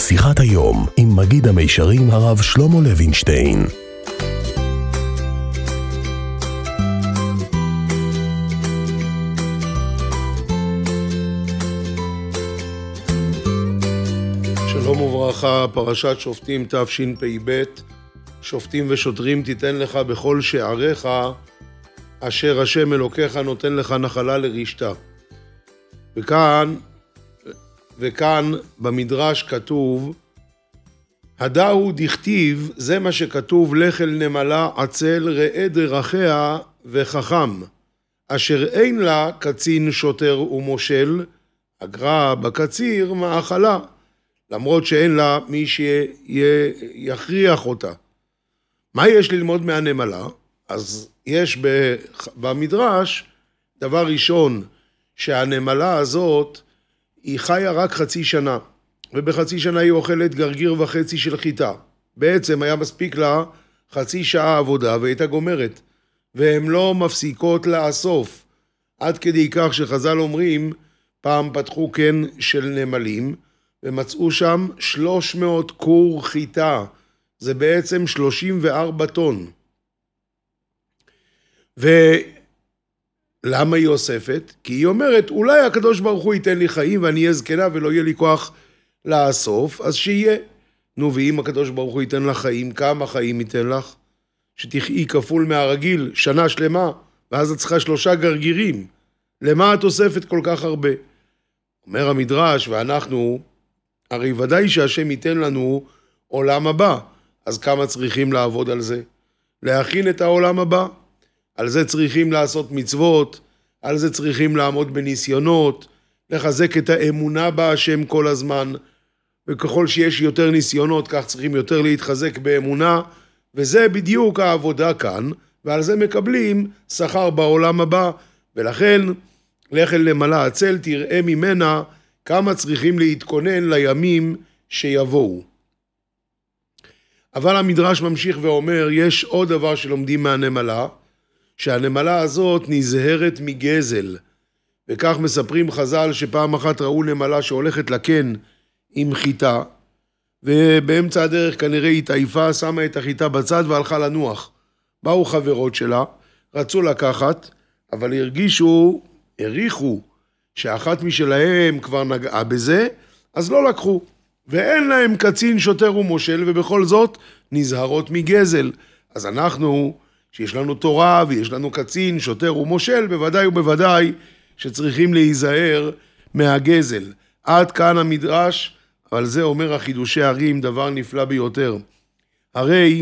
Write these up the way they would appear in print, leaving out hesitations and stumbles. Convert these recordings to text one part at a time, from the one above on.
שיחת היום עם מגיד המישרים הרב שלמה לוינשטיין. שלום וברכה, פרשת שופטים תשפ"ב. שופטים ושוטרים תיתן לך בכל שעריך, אשר השם אלוקיך נותן לך נחלה לרשתה. וכאן במדרש כתוב, הדאו דכתיב, זה מה שכתוב, לך אל נמלה עצל ראה דרכיה וחכם, אשר אין לה קצין שוטר ומושל, אגרה בקציר מאכלה, למרות שאין לה מי שיכריח אותה. מה יש ללמוד מהנמלה? אז יש במדרש דבר ראשון, שהנמלה הזאת היא חיה רק חצי שנה, ובחצי שנה היא אוכלת גרגיר וחצי של חיטה. בעצם היה מספיק לה חצי שעה עבודה והייתה גומרת, והן לא מפסיקות לאסוף, עד כדי כך שחז"ל אומרים, פעם פתחו קן של נמלים, ומצאו שם 300 קור חיטה, זה בעצם 34 טון. ולמה היא אוספת? כי היא אומרת, אולי הקדוש ברוך הוא ייתן לי חיים ואני אהיה זקנה ולא יהיה לי כוח לאסוף, אז שיהיה. נו, ואם הקדוש ברוך הוא ייתן לך חיים, כמה חיים ייתן לך? שתחי כפול מהרגיל, שנה שלמה, ואז את צריכה 3 גרגירים. למה את אוספת כל כך הרבה? אומר המדרש, ואנחנו, הרי ודאי שהשם ייתן לנו עולם הבא, אז כמה צריכים לעבוד על זה? להכין את העולם הבא. על זה צריכים לעשות מצוות, על זה צריכים לעמוד בניסיונות, לחזק את האמונה בהשם כל הזמן, וככל שיש יותר ניסיונות, כך צריכים יותר להתחזק באמונה, וזה בדיוק העבודה כאן, ועל זה מקבלים שכר בעולם הבא, ולכן לך אל נמלה עצל, תראה ממנה כמה צריכים להתכונן לימים שיבואו. אבל המדרש ממשיך ואומר, יש עוד דבר שלומדים מהנמלה, שהנמלה הזאת נזהרת מגזל, וכך מספרים חז"ל שפעם אחת ראו נמלה שהולכת לקן עם חיטה, ובאמצע הדרך כנראה היא התעייפה, שמה את החיטה בצד והלכה לנוח. באו חברות שלה, רצו לקחת, אבל הריחו שאחת משלהם כבר נגעה בזה, אז לא לקחו. ואין להם קצין שוטר ומושל, ובכל זאת נזהרות מגזל. אז אנחנו, שיש לנו תורה ויש לנו קצין, שוטר ומושל, בוודאי ובוודאי שצריכים להיזהר מהגזל. עד כאן המדרש, אבל זה אומר החידושי הרים, דבר נפלא ביותר. הרי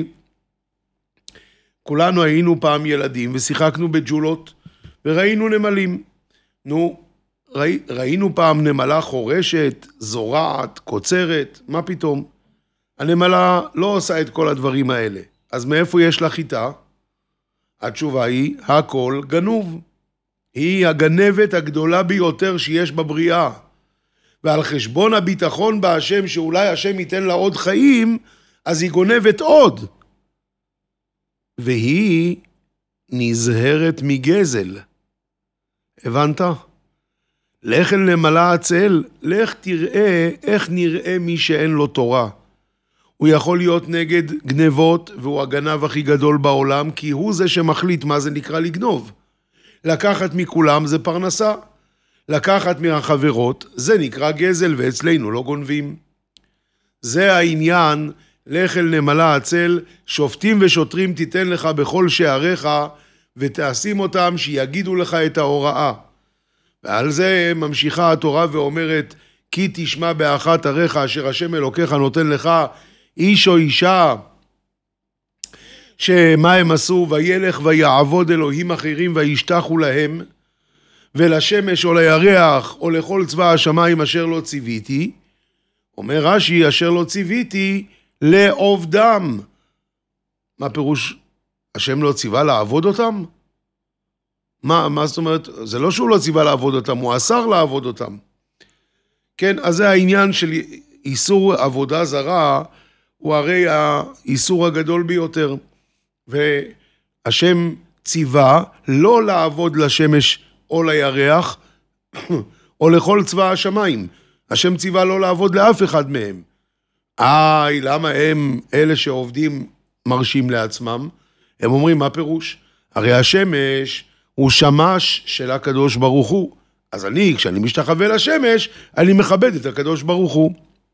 כולנו היינו פעם ילדים ושיחקנו בג'ולות וראינו נמלים. נו, ראינו פעם נמלה חורשת, זורעת, קוצרת, מה פתאום? הנמלה לא עושה את כל הדברים האלה. אז מאיפה יש לה חיטה? התשובה היא, הכל גנוב. היא הגנבת הגדולה ביותר שיש בבריאה. ועל חשבון הביטחון בהשם, שאולי השם ייתן לה עוד חיים, אז היא גונבת עוד. והיא נזהרת מגזל. הבנת? לך אל נמלה עצל, לך תראה איך נראה מי שאין לו תורה. הוא יכול להיות נגד גנבות, והוא הגנב הכי גדול בעולם, כי הוא זה שמחליט מה זה נקרא לגנוב. לקחת מכולם זה פרנסה. לקחת מהחברות זה נקרא גזל, ואצלנו לא גונבים. זה העניין, לך אל נמלה עצל, שופטים ושוטרים תיתן לך בכל שעריך, ותעשים אותם שיגידו לך את ההוראה. ועל זה ממשיכה התורה ואומרת, כי תשמע באחת עריך אשר השם אלוקיך נותן לך, איש או אישה, שמה הם עשו, וילך ויעבוד אלוהים אחרים וישתחו להם, ולשמש או לירח או לכל צבא השמיים אשר לא ציוויתי, אומר רש"י, אשר לא ציוויתי לעובדם. מה פירוש? השם לא ציווה לעבוד אותם? מה זאת אומרת? זה לא שהוא לא ציווה לעבוד אותם, הוא אסר לעבוד אותם. כן, אז זה העניין של איסור עבודה זרה, הוא הרי האיסור הגדול ביותר. והשם ציווה לא לעבוד לשמש או לירח, או לכל צבא השמיים. השם ציווה לא לעבוד לאף אחד מהם. למה הם, אלה שעובדים, מרשים לעצמם? הם אומרים, מה פירוש? הרי השמש הוא שמש של הקדוש ברוך הוא. אז כשאני משתחווה לשמש, אני מכבד את הקדוש ברוך הוא.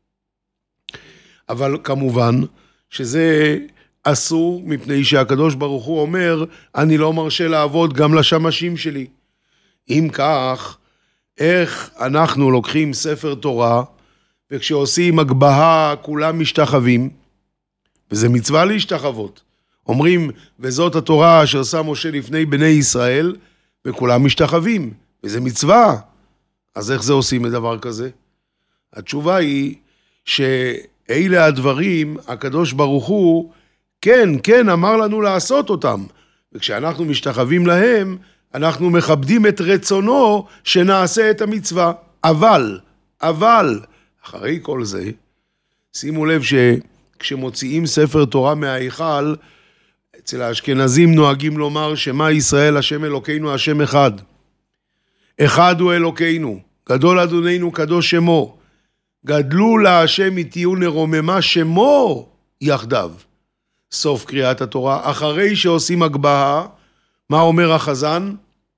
אבל כמובן שזה אסור, מפני שהקדוש ברוך הוא אומר, אני לא מרשה לעבוד גם לשמשים שלי. אם כך, איך אנחנו לוקחים ספר תורה, וכשעושים הגבהה כולם משתחווים, וזה מצווה להשתחוות. אומרים, וזאת התורה אשר שם משה לפני בני ישראל, וכולם משתחווים, וזה מצווה. אז איך זה עושים לדבר כזה? התשובה היא שאלה הדברים, הקדוש ברוך הוא, כן, אמר לנו לעשות אותם. וכשאנחנו משתחווים להם, אנחנו מכבדים את רצונו שנעשה את המצווה. אבל, אחרי כל זה, שימו לב שכשמוציאים ספר תורה מההיכל, אצל האשכנזים נוהגים לומר שמה ישראל השם אלוקינו השם אחד. אחד הוא אלוקינו, גדול אדוננו קדוש שמו. גדלו להשם איתיהו נרוממה שמו יחדיו. סוף קריאת התורה. אחרי שעושים הגבהה, מה אומר החזן?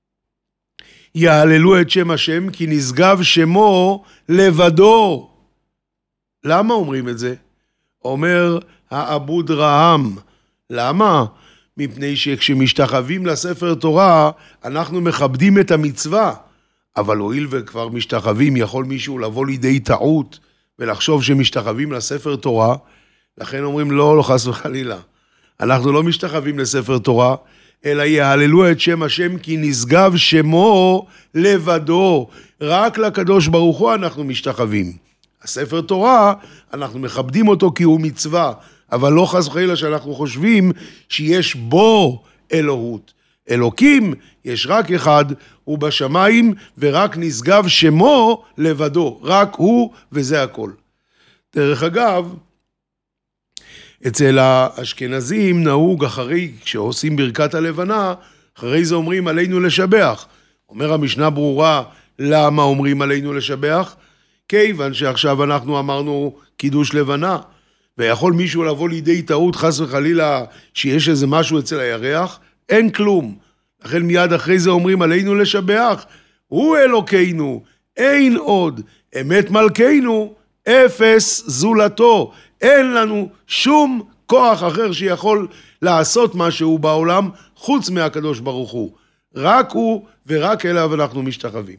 יעללו את שם השם כי נשגב שמו לבדו. למה אומרים את זה? אומר האבוד רעם. למה? מפני שכשמשתחווים לספר תורה, אנחנו מכבדים את המצווה. אבל הואיל וכבר משתחווים, יכול מישהו לבוא לידי טעות ולחשוב שמשתחווים לספר תורה, לכן אומרים לא חס וחלילה. אנחנו לא משתחווים לספר תורה, אלא יהללו את שם השם כי נשגב שמו לבדו. רק לקדוש ברוך הוא אנחנו משתחווים. הספר תורה, אנחנו מכבדים אותו כי הוא מצווה, אבל לא חס וחלילה שאנחנו חושבים שיש בו אלוהות. אלוקים יש רק אחד, הוא בשמיים, ורק נשגב שמו לבדו. רק הוא וזה הכל. דרך אגב, אצל האשכנזים נהוג אחרי, כשעושים ברכת הלבנה, אחרי זה אומרים עלינו לשבח. אומר המשנה ברורה, למה אומרים עלינו לשבח? כיוון שעכשיו אנחנו אמרנו קידוש לבנה, ויכול מישהו לבוא לידי טעות חס וחלילה שיש איזה משהו אצל הירח, אין כלום. לכן מיד אחרי זה אומרים עלינו לשבח, הוא אלוקינו, אין עוד, אמת מלכנו, אפס זולתו. אין לנו שום כוח אחר שיכול לעשות משהו בעולם חוץ מהקדוש ברוך הוא. רק הוא ורק אליו אנחנו משתחווים.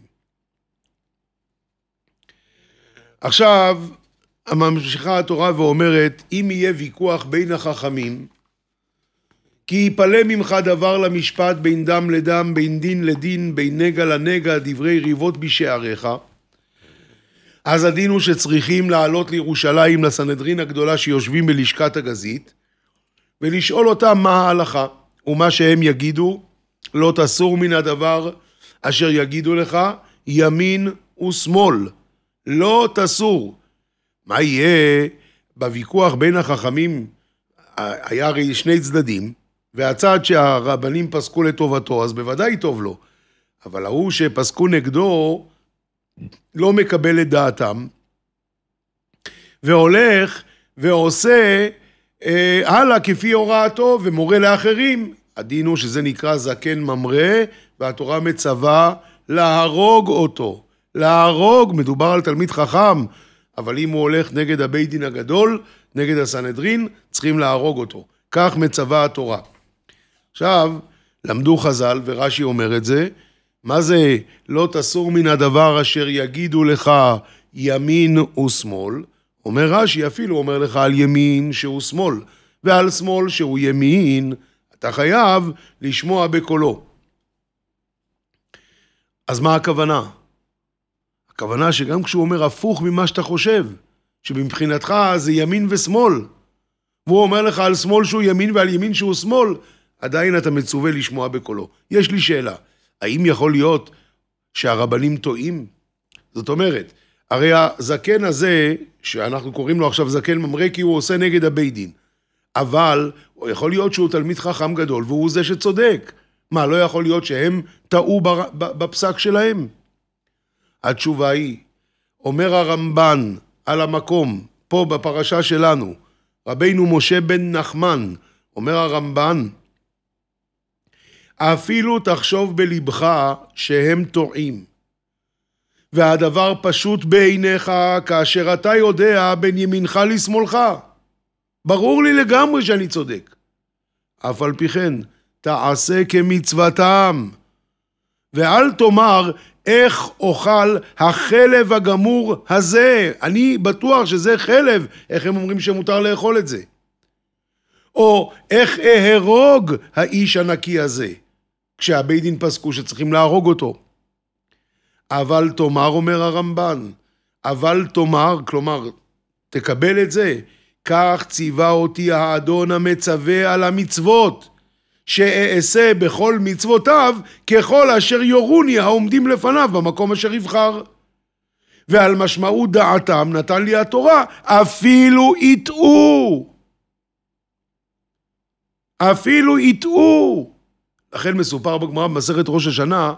עכשיו, ממשיכה התורה ואומרת, אם יהיה ויכוח בין החכמים, כי יפלא ממך דבר למשפט בין דם לדם, בין דין לדין, בין נגע לנגע, דברי ריבות בשעריך, אז הדין הוא שצריכים לעלות לירושלים לסנהדרין הגדולה שיושבים בלשכת הגזית, ולשאול אותם מה ההלכה, ומה שהם יגידו, לא תסור מן הדבר אשר יגידו לך, ימין ושמאל, לא תסור. מה יהיה בוויכוח בין החכמים? היה הרי שני צדדים, והצד שהרבנים פסקו לטובתו, אז בוודאי טוב לו. אבל ההוא שפסקו נגדו, לא מקבל את דעתם, והולך ועושה הלאה כפי הוראתו, ומורה לאחרים. הדין הוא שזה נקרא זקן ממרא, והתורה מצווה להרוג אותו. להרוג, מדובר על תלמיד חכם, אבל אם הוא הולך נגד הבית דין הגדול, נגד הסנהדרין, צריכים להרוג אותו. כך מצווה התורה. עכשיו, למדו חז"ל, ורש"י אומר את זה, מה זה לא תסור מן הדבר אשר יגידו לך ימין ושמאל? אומר רש"י, אפילו אומר לך על ימין שהוא שמאל, ועל שמאל שהוא ימין, אתה חייב לשמוע בקולו. אז מה הכוונה? הכוונה שגם כשהוא אומר הפוך ממה שאתה חושב, שבמבחינתך זה ימין ושמאל, והוא אומר לך על שמאל שהוא ימין ועל ימין שהוא שמאל, עדיין אתה מצווה לשמוע בקולו. יש לי שאלה, האם יכול להיות שהרבנים טועים? זאת אומרת, הרי הזקן הזה, שאנחנו קוראים לו עכשיו זקן ממרא, כי הוא עושה נגד הבית דין, אבל יכול להיות שהוא תלמיד חכם גדול, והוא זה שצודק. מה, לא יכול להיות שהם טעו בפסק שלהם? התשובה היא, אומר הרמב"ן על המקום, פה בפרשה שלנו, רבינו משה בן נחמן, אומר הרמב"ן, אפילו תחשוב בלבך שהם טועים, והדבר פשוט בעיניך כאשר אתה יודע בין ימינך לשמאלך. ברור לי לגמרי שאני צודק. אף על פי כן, תעשה כמצוותם, ואל תאמר איך אוכל החלב הגמור הזה. אני בטוח שזה חלב, איך הם אומרים שמותר לאכול את זה? או איך אהרוג האיש הנקי הזה, כשהבית דין פסקו שצריכים להרוג אותו. אבל תאמר, אומר הרמב"ן, אבל תאמר, כלומר, תקבל את זה, כך ציווה אותי האדון המצווה על המצוות, שאעשה בכל מצוותיו ככל אשר יורוני העומדים לפניו במקום אשר יבחר. ועל משמעות דעתם נתן לי התורה, אפילו יטעו. אפילו יטעו. לכן מסופר בגמרא במסכת ראש השנה,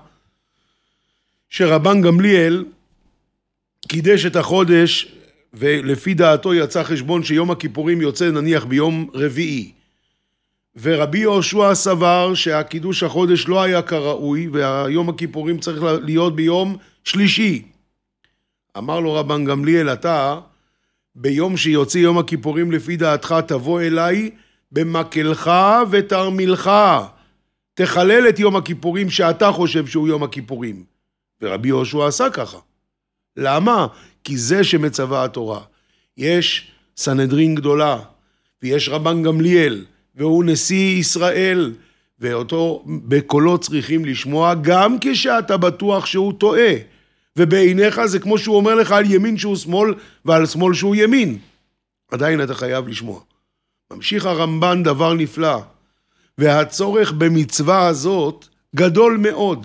שרבן גמליאל קידש את החודש, ולפי דעתו יצא חשבון שיום הכיפורים יוצא נניח ביום רביעי. ורבי יהושע סבר שהקידוש החודש לא היה כראוי, והיום הכיפורים צריך להיות ביום שלישי. אמר לו רבן גמליאל, אתה ביום שיוצא יום הכיפורים לפי דעתך תבוא אליי במקלך ותרמילך, תחלל את יום הכיפורים שאתה חושב שהוא יום הכיפורים. ורבי יהושע עשה ככה. למה? כי זה שמצווה התורה. יש סנהדרין גדולה, ויש רבן גמליאל, והוא נשיא ישראל, ואותו בקולו צריכים לשמוע, גם כשאתה בטוח שהוא טועה. ובעיניך זה כמו שהוא אומר לך על ימין שהוא שמאל, ועל שמאל שהוא ימין. עדיין אתה חייב לשמוע. ממשיך הרמב"ן דבר נפלא, והצורך במצווה הזאת גדול מאוד.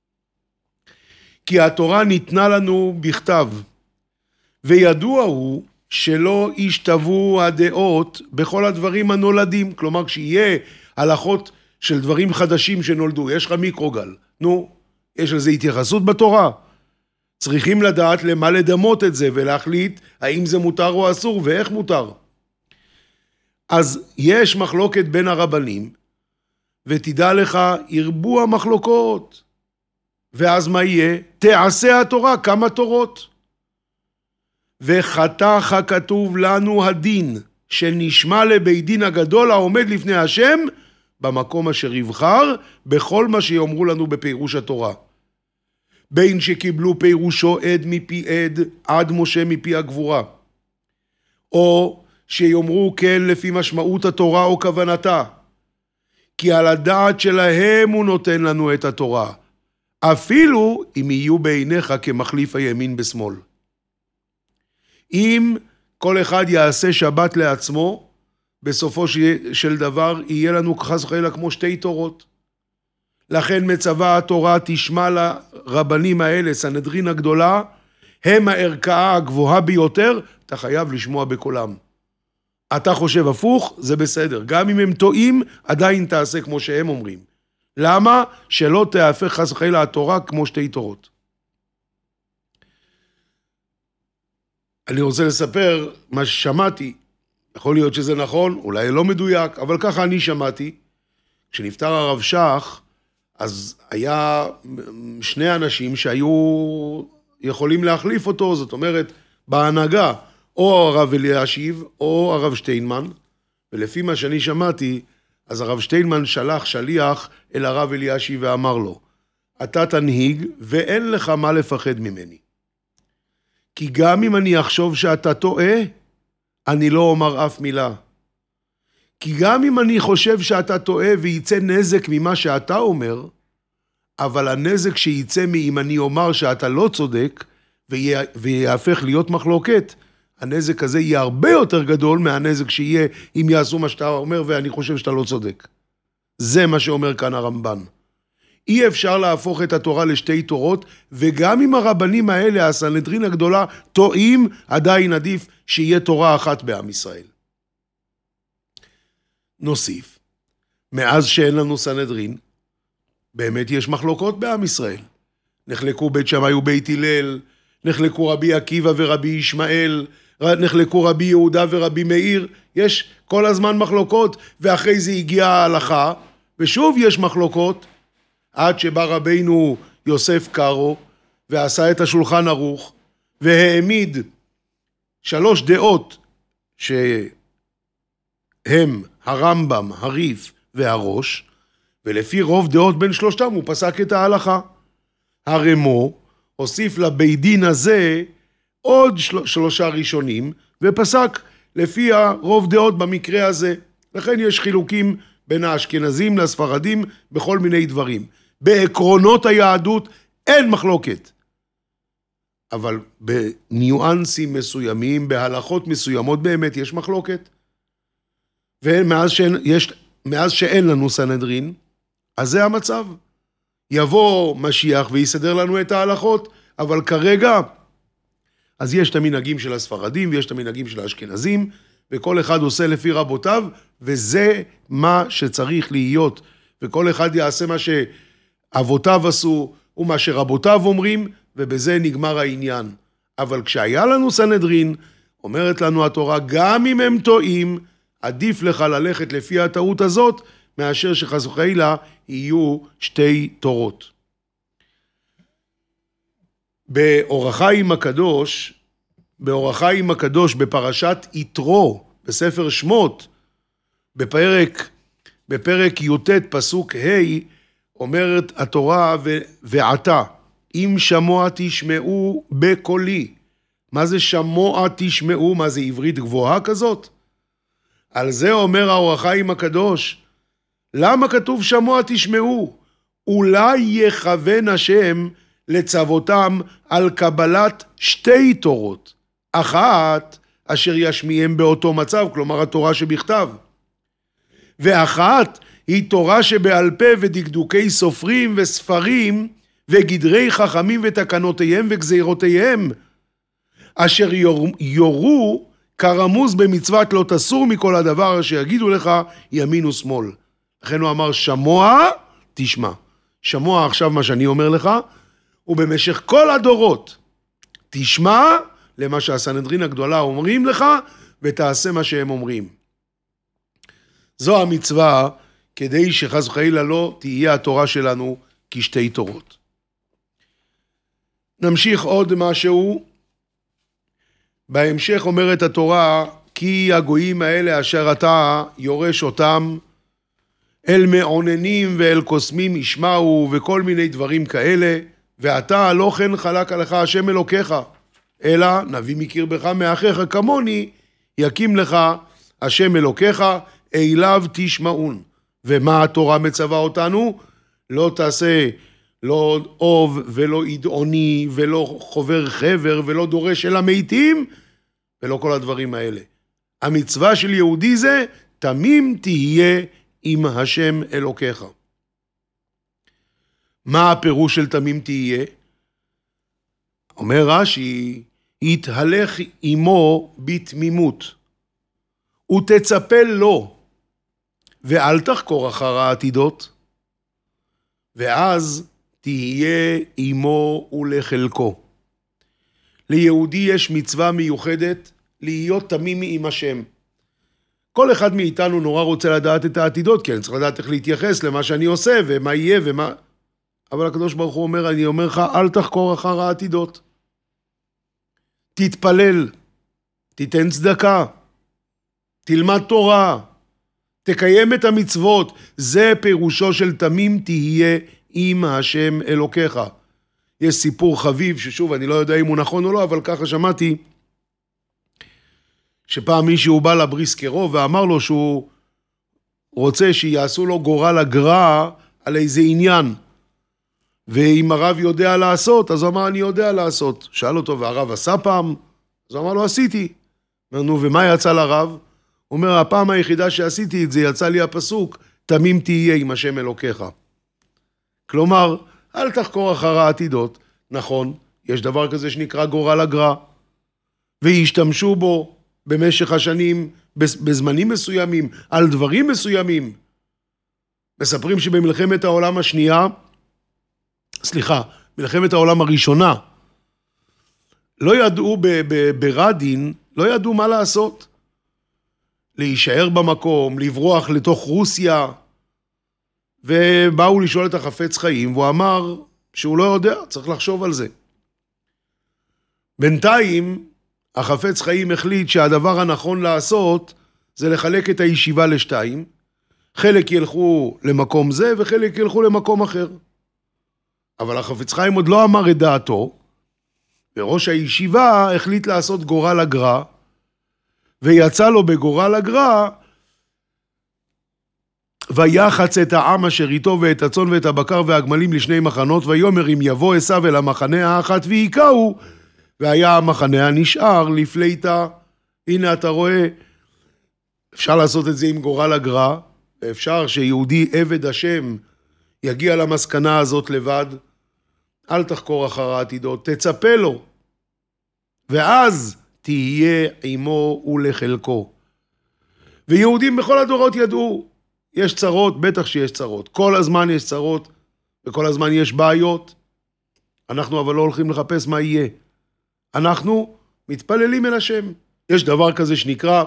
כי התורה ניתנה לנו בכתב, וידוע הוא שלא ישתוו הדעות בכל הדברים הנולדים. כלומר, כשיהיה הלכות של דברים חדשים שנולדו, יש לך מיקרוגל, נו, יש לזה התייחסות בתורה. צריכים לדעת למה לדמות את זה, ולהחליט האם זה מותר או אסור, ואיך מותר. אז יש מחלוקת בין הרבנים, ותדע לך, ירבו המחלוקות. ואז מה יהיה? תעשה התורה כמה תורות. וחתך הכתוב לנו הדין, שנשמע לבית דין הגדול העומד לפני השם, במקום אשר יבחר, בכל מה שיאמרו לנו בפירוש התורה. בין שקיבלו פירושו עד מפי עד, עד משה מפי הגבורה. או שיאמרו כן לפי משמעות התורה או כוונתה. כי על הדעת שלהם הוא נותן לנו את התורה. אפילו אם יהיו בעיניך כמחליף הימין בשמאל. אם כל אחד יעשה שבת לעצמו, בסופו של דבר יהיה לנו חס וחלילה כמו שתי תורות. לכן מצווה התורה תשמע לרבנים האלה, סנהדרין הגדולה, הם הערכאה הגבוהה ביותר, אתה חייב לשמוע בקולם. אתה חושב הפוך, זה בסדר. גם אם הם טועים, עדיין תעשה כמו שהם אומרים. למה? שלא תהפך חס וחלילה התורה כמו שתי תורות. אני רוצה לספר מה ששמעתי, יכול להיות שזה נכון, אולי לא מדויק, אבל ככה אני שמעתי. כשנפטר הרב שך, אז היה שני אנשים שהיו יכולים להחליף אותו, זאת אומרת, בהנהגה, או הרב אלישיב, או הרב שטיינמן, ולפי מה שאני שמעתי, אז הרב שטיינמן שלח שליח אל הרב אלישיב ואמר לו, אתה תנהיג ואין לך מה לפחד ממני. כי גם אם אני אחשוב שאתה טועה, אני לא אומר אף מילה. כי גם אם אני חושב שאתה טועה וייצא נזק ממה שאתה אומר, אבל הנזק שייצא אם אני אומר שאתה לא צודק, ויהפך להיות מחלוקת, הנזק הזה יהיה הרבה יותר גדול מהנזק שיהיה אם יעשו מה שאתה אומר ואני חושב שאתה לא צודק. זה מה שאומר כאן הרמב"ן. אי אפשר להפוך את התורה לשתי תורות, וגם אם הרבנים האלה, הסנהדרין הגדולה, טועים, עדיין עדיף שיהיה תורה אחת בעם ישראל. נוסיף, מאז שאין לנו סנהדרין, באמת יש מחלוקות בעם ישראל. נחלקו בית שמאי ובית הלל, נחלקו רבי עקיבא ורבי ישמעאל, נחלקו רבי יהודה ורבי מאיר, יש כל הזמן מחלוקות, ואחרי זה הגיעה ההלכה, ושוב יש מחלוקות, עד שבא רבינו יוסף קארו, ועשה את השולחן ערוך, והעמיד 3 דעות, שהם הרמב"ם, הריף והראש, ולפי רוב דעות בין שלושתם הוא פסק את ההלכה. הרמו הוסיף לבית דין הזה עוד 3 ראשונים, ופסק לפי הרוב דעות במקרה הזה. לכן יש חילוקים בין האשכנזים לספרדים בכל מיני דברים. בעקרונות היהדות אין מחלוקת. אבל בניואנסים מסוימים, בהלכות מסוימות באמת יש מחלוקת. ומאז שאין לנו סנהדרין, אז זה המצב. יבוא משיח ויסדר לנו את ההלכות, אבל כרגע, אז יש את המנהגים של הספרדים ויש את המנהגים של האשכנזים, וכל אחד עושה לפי רבותיו, וזה מה שצריך להיות. וכל אחד יעשה מה שאבותיו עשו, ומה שרבותיו אומרים, ובזה נגמר העניין. אבל כשהיה לנו סנהדרין, אומרת לנו התורה, גם אם הם טועים, עדיף לך ללכת לפי הטעות הזאת, מאשר שחס וחלילה יהיו 2 תורות. באור החיים הקדוש, בפרשת יתרו, בספר שמות, בפרק י"ט פסוק ה', אומרת התורה, ועתה, אם שמוע תשמעו בקולי. מה זה שמוע תשמעו? מה זה עברית גבוהה כזאת? על זה אומר האור החיים הקדוש, למה כתוב שמוע תשמעו? אולי יכוון השם לצוותם על קבלת 2 תורות, אחת אשר ישמיעם באותו מצב, כלומר התורה שבכתב, ואחת היא תורה שבעל פה ודקדוקי סופרים וספרים וגדרי חכמים ותקנותיהם וגזירותיהם, אשר יורו כרמוז במצוות לא תסור מכל הדבר אשר יגידו לך ימין ושמאל. לכן הוא אמר שמוע תשמע. שמוע עכשיו מה שאני אומר לך, ובמשך כל הדורות תשמע למה שהסנהדרין הגדולה אומרים לך, ותעשה מה שהם אומרים. זו המצווה, כדי שחס וחלילה לא תהיה התורה שלנו כ2 תורות. נמשיך עוד משהו. בהמשך אומרת התורה, כי הגויים האלה אשר אתה יורש אותם, אל מעוננים ואל קוסמים ישמעו, וכל מיני דברים כאלה, ואתה לא כן חלק עליך השם אלוקיך, אלא נביא מקרבך מאחיך כמוני, יקים לך השם אלוקיך, אליו תשמעון. ומה התורה מצווה אותנו? לא תעשה לא אוב ולא ידעוני ולא חובר חבר ולא דורש אל המתים ולא כל הדברים האלה. המצווה של יהודי זה תמים תהיה עם השם אלוקיך. מה הפירוש של תמים תהיה? אומר רש"י, יתהלך עמו בתמימות ותצפה לו ואל תחקור אחר העתידות, ואז תהיה עמו ולחלקו. ליהודי יש מצווה מיוחדת להיות תמים עם השם. כל אחד מאיתנו נורא רוצה לדעת את העתידות, כי אני צריך לדעת איך להתייחס למה שאני עושה ומה יהיה ומה... אבל הקדוש ברוך הוא אומר, אני אומר לך, אל תחקור אחר העתידות. תתפלל, תיתן צדקה, תלמד תורה, תקיים את המצוות. זה פירושו של תמים תהיה עם השם אלוקיך. יש סיפור חביב, ששוב אני לא יודע אם הוא נכון או לא, אבל ככה שמעתי, שפעם מישהו בא לבריסקרו ואמר לו שהוא רוצה שיעשו לו גורל הגרע על איזה עניין. ואם הרב יודע לעשות, אז הוא אמר, אני יודע לעשות. שאל אותו, והרב עשה פעם? אז הוא אמר לו, עשיתי. אומר, נו, ומה יצא לרב? הוא אומר, הפעם היחידה שעשיתי את זה, יצא לי הפסוק, תמים תהיה עם השם אלוקיך. כלומר, אל תחקור אחר העתידות. נכון, יש דבר כזה שנקרא גורל הגרע, והשתמשו בו במשך השנים, בזמנים מסוימים, על דברים מסוימים. מספרים שבמלחמת העולם השנייה, מלחמת העולם הראשונה, לא ידעו ברדין לא ידעו מה לעשות. להישאר במקום, לברוח לתוך רוסיה, ובאו לשאול את החפץ חיים, והוא אמר שהוא לא יודע, צריך לחשוב על זה. בינתיים, החפץ חיים החליט שהדבר הנכון לעשות, זה לחלק את הישיבה לשתיים, חלק ילכו למקום זה, וחלק ילכו למקום אחר. אבל החפץ חיים עוד לא אמר את דעתו, וראש הישיבה החליט לעשות גורל הגר"א, ויצא לו בגורל הגר"א, ויחץ את העם אשר איתו ואת הצאן ואת הבקר והגמלים לשני מחנות, ויאמר אם יבוא עשיו אל המחנה האחת ויקהו, והיה המחנה הנשאר לפליטה. הנה אתה רואה, אפשר לעשות את זה עם גורל הגר"א, ואפשר שיהודי עבד השם יגיע למסקנה הזאת לבד. אל תחקור אחר העתידות, תצפה לו, ואז תהיה עמו ולחלקו. ויהודים בכל הדורות ידעו, יש צרות, בטח שיש צרות. כל הזמן יש צרות, וכל הזמן יש בעיות. אנחנו אבל לא הולכים לחפש מה יהיה. אנחנו מתפללים אל השם. יש דבר כזה שנקרא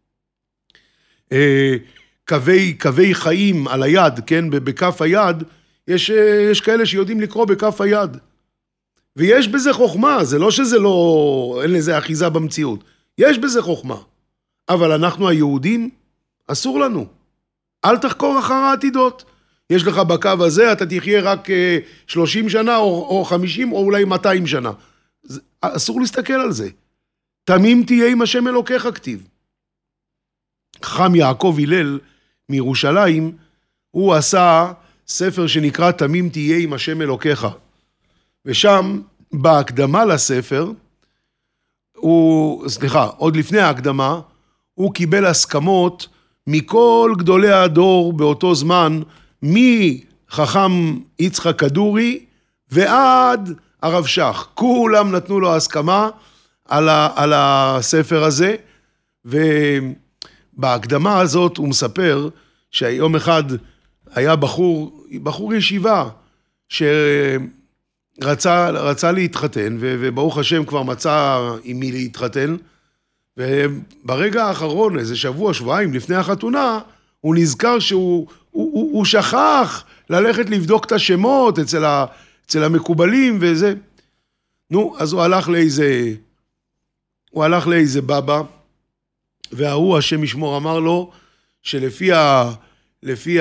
קווי חיים על היד, כן? בכף היד, יש כאלה שיודעים לקרוא בכף היד. ויש בזה חוכמה, זה לא שזה לא, אין לזה אחיזה במציאות. יש בזה חוכמה. אבל אנחנו היהודים, אסור לנו. אל תחקור אחר העתידות. יש לך בקו הזה, אתה תחיה רק 30 שנה, או 50, או אולי 200 שנה. אסור להסתכל על זה. תמים תהיה עם השם אלוקיך כתיב. חכם יעקב הלל מירושלים, הוא עשה ספר שנקרא תמים תהיה עם השם אלוקיך. ושם, בהקדמה לספר, עוד לפני ההקדמה, הוא קיבל הסכמות מכל גדולי הדור באותו זמן, מחכם יצחק כדורי ועד הרב שך. כולם נתנו לו הסכמה על הספר הזה, ובהקדמה הזאת הוא מספר שיום אחד היה בחור ישיבה שרצה להתחתן, וברוך השם כבר מצא עם מי להתחתן, וברגע האחרון, איזה שבוע, שבועיים לפני החתונה, הוא נזכר שהוא שכח ללכת לבדוק את השמות אצל המקובלים וזה. נו, אז הוא הלך לאיזה בבא, והוא השם ישמור אמר לו, לפי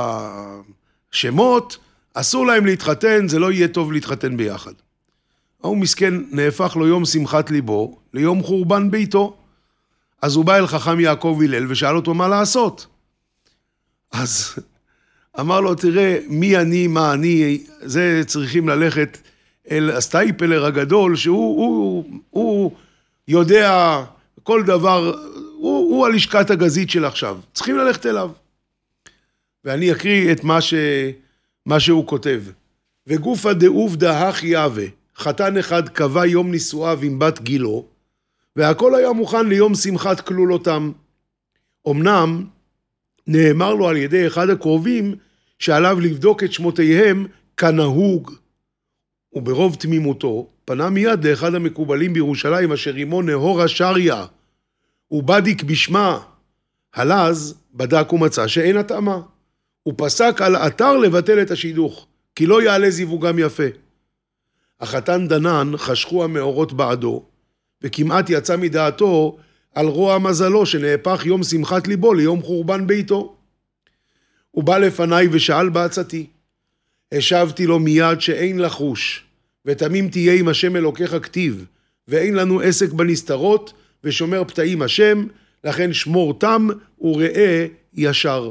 השמות, אסור להם להתחתן, זה לא יהיה טוב להתחתן ביחד. הוא מסכן, נהפך לו יום שמחת ליבו, ליום חורבן ביתו. אז הוא בא אל חכם יעקב הלל ושאל אותו מה לעשות. אז אמר לו, תראה, מי אני, מה אני, זה צריכים ללכת אל הסטייפלר הגדול, שהוא יודע כל דבר, הוא הלשכת הגזית של עכשיו. צריכים ללכת אליו. ואני אקריא את מה שהוא כותב. וגופה דעובדא הכי הווה, חתן אחד קבע יום נישואיו עם בת גילו, והכל היה מוכן ליום שמחת כלולותם. אמנם נאמר לו על ידי אחד הקרובים שעליו לבדוק את שמותיהם כנהוג, וברוב תמימותו פנה מיד לאחד המקובלים בירושלים אשר עמו נהור השריה, ובדיק בשמה. הלז בדק ומצא שאין התאמה. הוא פסק על אתר לבטל את השידוך, כי לא יעלה זיווגם יפה. החתן דנן חשכו המאורות בעדו, וכמעט יצא מדעתו על רוע מזלו שנהפך יום שמחת ליבו ליום חורבן ביתו. הוא בא לפניי ושאל בעצתי. השבתי לו מיד שאין לחוש, ותמים תהיה עם השם אלוקיך כתיב, ואין לנו עסק בנסתרות, ושומר פתאים השם, לכן שמור תם וראה ישר.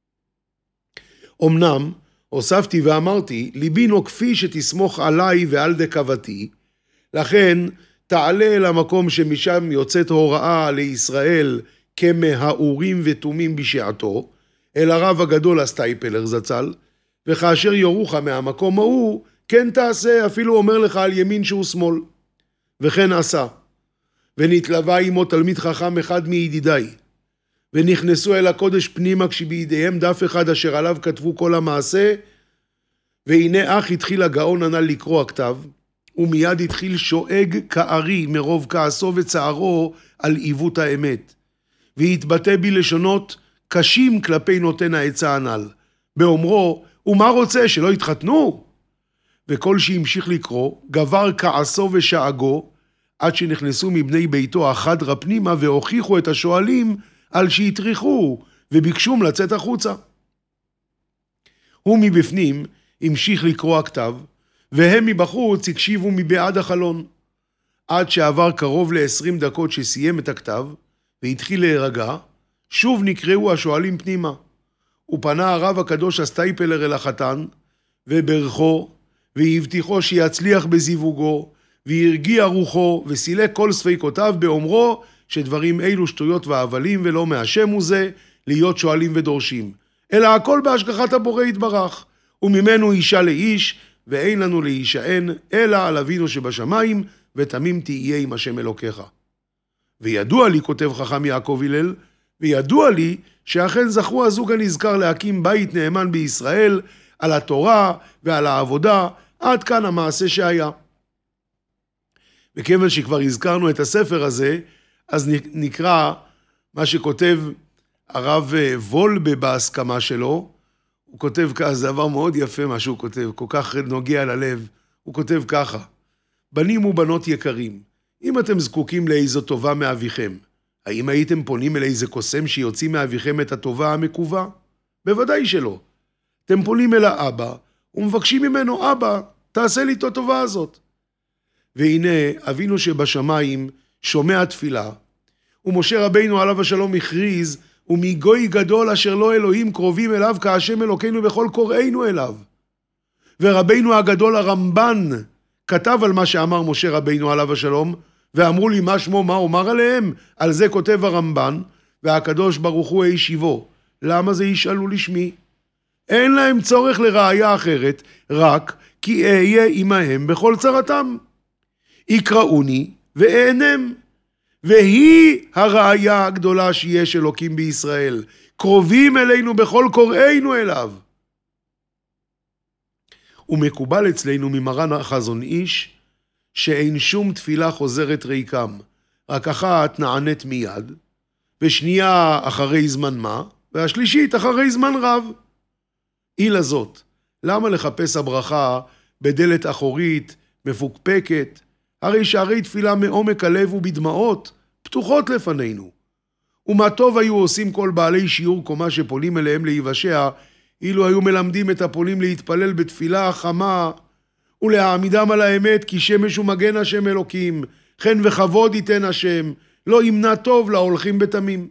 אמנם, הוספתי ואמרתי, ליבינו כפי שתסמוך עליי ועל דקבתי, לכן תעלה אל המקום שמשם יוצאת הוראה לישראל כמהאורים ותומים בשעתו, אל הרב הגדול הסטייפלר זצ"ל, וכאשר יורוך מהמקום ההוא, כן תעשה, אפילו אומר לך על ימין שהוא שמאל. וכן עשה. ונתלווה עמו תלמיד חכם אחד מידידיי, ונכנסו אל הקודש פנימה כשבידיהם דף אחד אשר עליו כתבו כל המעשה, והנה אך התחיל הגאון הנ"ל לקרוא הכתב, ומיד התחיל שואג כארי מרוב כעסו וצערו על עיוות האמת, והתבטא בלשונות קשים כלפי נותן העצה הנ"ל, באומרו, ומה רוצה, שלא יתחתנו? וכל שהמשיך לקרוא, גבר כעסו ושאגו, עד שנכנסו מבני ביתו החדרה פנימה והוכיחו את השואלים על שהטריחו וביקשום לצאת החוצה. הוא מבפנים המשיך לקרוא הכתב, והם מבחוץ הקשיבו מבעד החלון, עד שעבר קרוב ל20 דקות שסיים את הכתב, והתחיל להירגע, שוב נקראו השואלים פנימה, ופנה הרב הקדוש הסטייפלר אל החתן, וברכו, והבטיחו שיצליח בזיווגו, והרגיע רוחו, וסילק כל ספיקותיו באומרו, שדברים אלו שטויות והבלים ולא מהשם הוא זה, להיות שואלים ודורשים, אלא הכל בהשגחת הבורא יתברך, וממנו אישה לאיש, ואין לנו להישען, אלא על אבינו שבשמיים, ותמים תהיה עם השם אלוקיך. וידוע לי, כותב חכם יעקב הלל, וידוע לי שאכן זכו הזוג הנזכר להקים בית נאמן בישראל, על התורה ועל העבודה, עד כאן המעשה שהיה. וכיוון שכבר הזכרנו את הספר הזה, אז נקרא מה שכותב הרב וולבה בהסכמה שלו. הוא כותב ככה, זה דבר מאוד יפה מה שהוא כותב, כל כך נוגע ללב. הוא כותב ככה, בנים ובנות יקרים, אם אתם זקוקים לאיזו טובה מאביכם, האם הייתם פונים אל איזה קוסם שיוציא מאביכם את הטובה המקובה? בוודאי שלא. אתם פונים אל האבא ומבקשים ממנו, אבא, תעשה לי את הטובה הזאת. והנה אבינו שבשמיים שומע תפילה, ומשה רבינו עליו השלום הכריז, ומגוי גדול אשר לא אלוהים קרובים אליו כהשם אלוקינו בכל קוראינו אליו. ורבינו הגדול הרמב"ן כתב על מה שאמר משה רבינו עליו השלום, ואמרו לי מה שמו מה אומר עליהם, על זה כותב הרמב"ן, והקדוש ברוך הוא הישיבו, למה זה ישאלו לשמי? אין להם צורך לראיה אחרת, רק כי אהיה עמהם בכל צרתם. יקראוני ואענם, והיא הראיה הגדולה שיש אלוקים בישראל, קרובים אלינו בכל קוראינו אליו. ומקובל אצלנו ממרן החזון איש, שאין שום תפילה חוזרת ריקם, רק אחת נענית מיד, ושנייה אחרי זמן מה, והשלישית אחרי זמן רב. אילה זאת, למה לחפש הברכה בדלת אחורית, מפוקפקת, הרי שערי תפילה מעומק הלב ובדמעות פתוחות לפנינו. ומה טוב היו עושים כל בעלי שיעור קומה שפולים אליהם להיוושע, אילו היו מלמדים את הפולים להתפלל בתפילה חמה, ולהעמידם על האמת כי שמש ומגן השם אלוקים, חן וכבוד ייתן השם, לא ימנע טוב להולכים בתמים.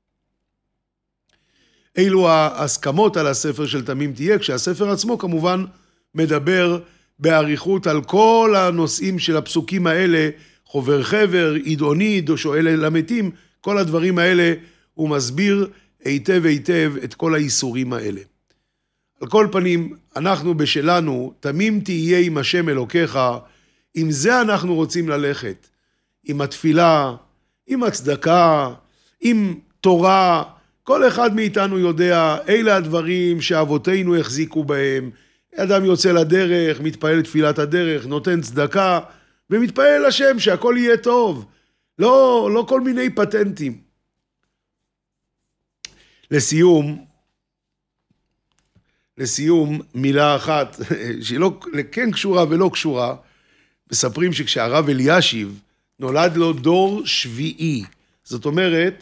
אילו ההסכמות על הספר של תמים תהיה, כשהספר עצמו כמובן מדבר בעריכות על כל הנושאים של הפסוקים האלה, חובר חבר, עידוניד או שואל אל המתים, כל הדברים האלה הוא מסביר היטב היטב את כל האיסורים האלה. על כל פנים, אנחנו בשלנו, תמים תהיה עם השם אלוקיך, עם זה אנחנו רוצים ללכת, עם התפילה, עם הצדקה, עם תורה, כל אחד מאיתנו יודע, אלה הדברים שאבותינו החזיקו בהם, אדם יוצא לדרך, מתפעל תפילת הדרך, נותן צדקה, ומתפעל השם שהכל יהיה טוב, לא כל מיני פטנטים. לסיום מילה אחת, שהיא לא, כן קשורה ולא קשורה, מספרים שכשהרב אלישיב נולד לו דור שביעי, זאת אומרת,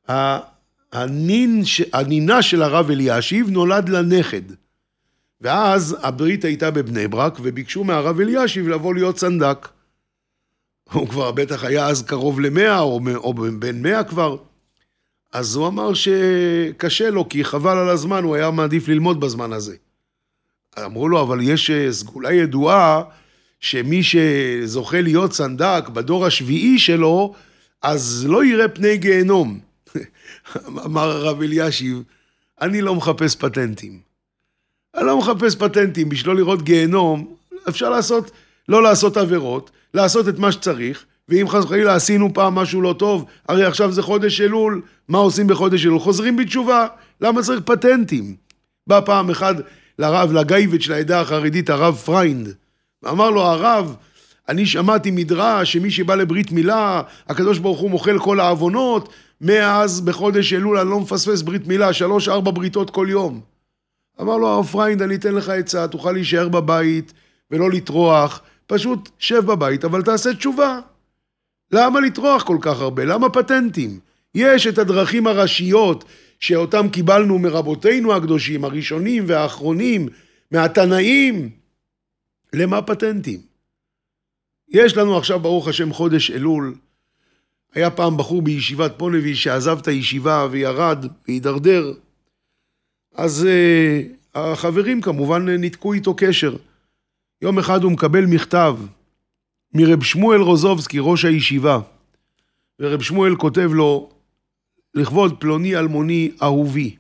הנינה של הרב אלישיב נולד לנכד, ואז הברית הייתה בבני ברק, וביקשו מהרב אלישיב לבוא להיות סנדק. הוא כבר בטח היה אז קרוב ל100, או בין 100 כבר. אז הוא אמר שקשה לו, כי חבל על הזמן, הוא היה מעדיף ללמוד בזמן הזה. אמרו לו, אבל יש סגולה ידועה, שמי שזוכה להיות סנדק בדור השביעי שלו, אז לא יראה פני גיהנום. אמר הרב אלישיב, אני לא מחפש פטנטים. אני לא מחפש פטנטים, בשביל לא לראות גיהנום, אפשר לא לעשות עבירות, לעשות את מה שצריך, ואם חלילה עשינו פעם משהו לא טוב, הרי עכשיו זה חודש אלול, מה עושים בחודש אלול? חוזרים בתשובה, למה צריך פטנטים? בא פעם אחד לרב, לגייבט של העדה החרדית, הרב פריינד, ואמר לו, הרב, אני שמעתי מדרש שמי שבא לברית מילה, הקדוש ברוך הוא מוחל כל העוונות, מאז בחודש אלול אני לא מפספס ברית מילה, 3-4 בריתות כל יום. אמר לו הרב פריינד, אני אתן לך עצה, תוכל להישאר בבית ולא לטרוח, פשוט שב בבית, אבל תעשה תשובה. למה לטרוח כל כך הרבה? למה פטנטים? יש את הדרכים הראשיות שאותם קיבלנו מרבותינו הקדושים, הראשונים והאחרונים, מהתנאים. למה פטנטים? יש לנו עכשיו ברוך השם חודש אלול. היה פעם בחור בישיבת פונבי שעזב את הישיבה וירד והידרדר. אז החברים כמובן ניתקו איתו קשר. יום אחד הוא מקבל מכתב מרב שמואל רוזובסקי, ראש הישיבה. ורב שמואל כותב לו, לכבוד פלוני אלמוני אהובי.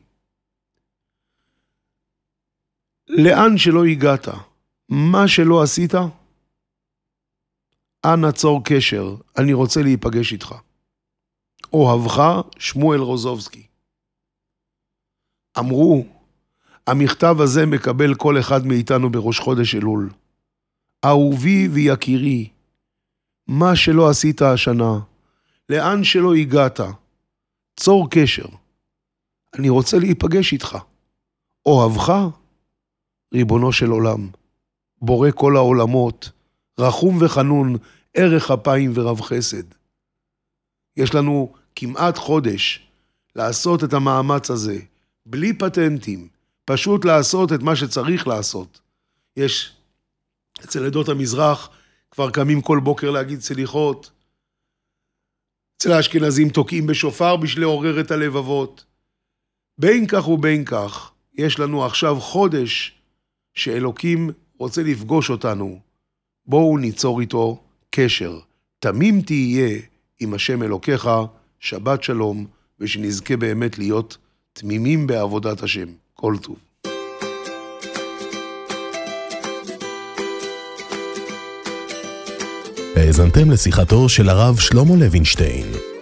לאן שלא הגעת, מה שלא עשית, אנא צור קשר, אני רוצה להיפגש איתך. אוהבך שמואל רוזובסקי. אמרו, המכתב הזה מקבל כל אחד מאיתנו בראש חודש אלול. אהובי ויקירי, מה שלא עשית השנה, לאן שלא הגעת, צור קשר, אני רוצה להיפגש איתך. אוהבך, ריבונו של עולם, בורא כל העולמות, רחום וחנון, ערך אפיים ורב חסד. יש לנו כמעט חודש לעשות את המאמץ הזה, בלי פטנטים, פשוט לעשות את מה שצריך לעשות. יש אצל עדות המזרח, כבר קמים כל בוקר להגיד סליחות, אצל האשכנזים תוקעים בשופר בשביל לעורר את הלבבות. בין כך ובין כך, יש לנו עכשיו חודש שאלוקים רוצה לפגוש אותנו. בואו ניצור איתו קשר. תמים תהיה עם השם אלוקיך, שבת שלום, ושנזכה באמת להיות תמימים בעבודת השם. כל טוב. האזנתם לשיחתו של הרב שלמה לוינשטיין.